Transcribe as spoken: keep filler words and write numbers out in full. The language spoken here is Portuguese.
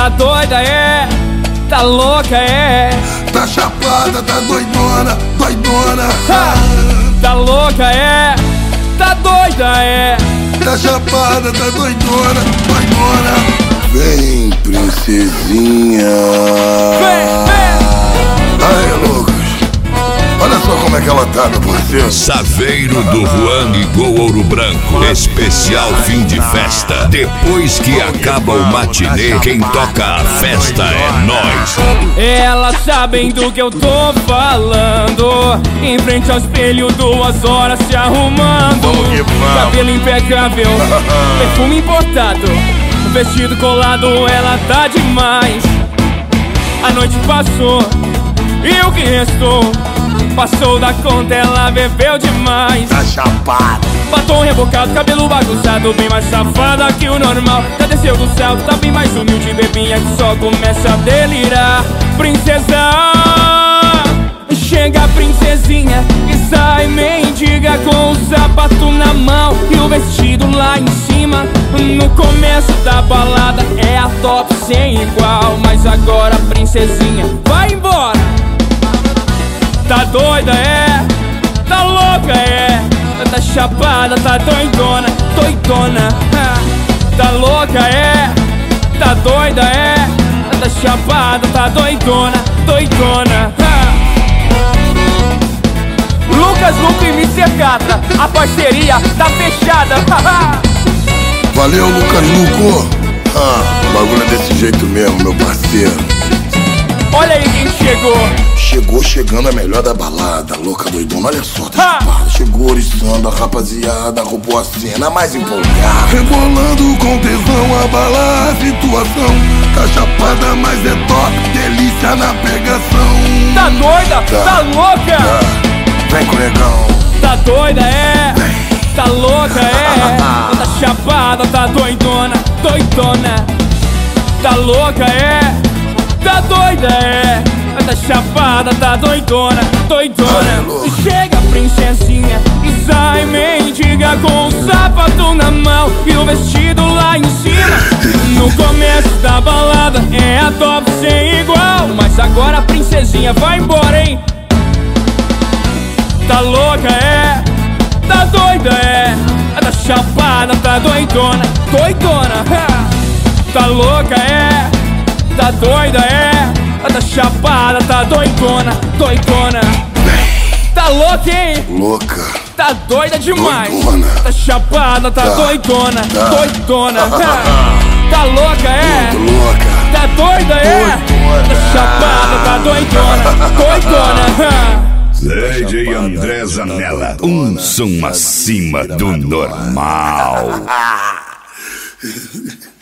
Tá doida, é? Tá louca, é? Tá chapada, tá doidona, doidona. Ha! Tá louca, é? Tá doida, é? Tá chapada, tá doidona, doidona. Vem, princesinha. Vem, vem! Ai, loucos, olha só como é que ela tá, meu parceiro. Saveiro do Juan e Gol Ouro Branco. Especial fim de festa. Depois que acaba o matinê, quem toca a festa é nós. Elas sabem do que eu tô falando. Em frente ao espelho, duas horas se arrumando. Vamos que vamos. Cabelo impecável, perfume importado, vestido colado, ela tá demais. A noite passou e o que restou passou da conta, ela bebeu demais. Tá chapada. Batom rebocado, cabelo bagunçado, bem mais safada que o normal. Já desceu do céu, tá bem mais humilde, bebinha que só começa a delirar. Princesa, chega a princesinha e sai mendiga com o sapato na mão e o vestido lá em cima. No começo da balada é a top sem igual, mas agora a princesinha vai embora. Tá doida, é? Tá louca, é? Tá chapada, tá doidona, doidona. Tá louca, é? Tá doida, é? Tá chapada, tá doidona, doidona. Lucas Luco e mister Catra, a parceria tá fechada. Valeu, Lucas Luco. Ah, o bagulho é desse jeito mesmo, meu parceiro. Olha aí quem chegou. Chegou chegando a melhor da balada, louca doidona, olha só, tá Ha! chapada. Chegou oriçando a rapaziada, roubou a cena mais empolgada. Rebolando com tesão, abalar a situação. Tá chapada, mas é top, delícia na pegação. Tá doida? Tá. Tá louca? Tá. Vem com o negão. Tá doida, é? Tá louca, é? Tá chapada, tá doidona, doidona. Tá louca, é? Tá doida, é? Tá chapada, tá doidona, doidona. Chega a princesinha e sai mendiga com o sapato na mão e o vestido lá em cima. No começo da balada é a top sem igual, mas agora a princesinha vai embora, hein? Tá louca, é? Tá doida, é? Tá chapada, tá doidona, doidona. Tá louca, é? Tá doida, é? Tá chapada, tá doidona, doidona. Tá louca, hein? Louca. Tá doida demais. Doidona. Tá chapada, tá, Tá. doidona, Tá. doidona. Tá louca, é? Muito louca. Tá doida, é? Doidona. Tá chapada, tá doidona, doidona. D J André Zanella. Um som acima do normal.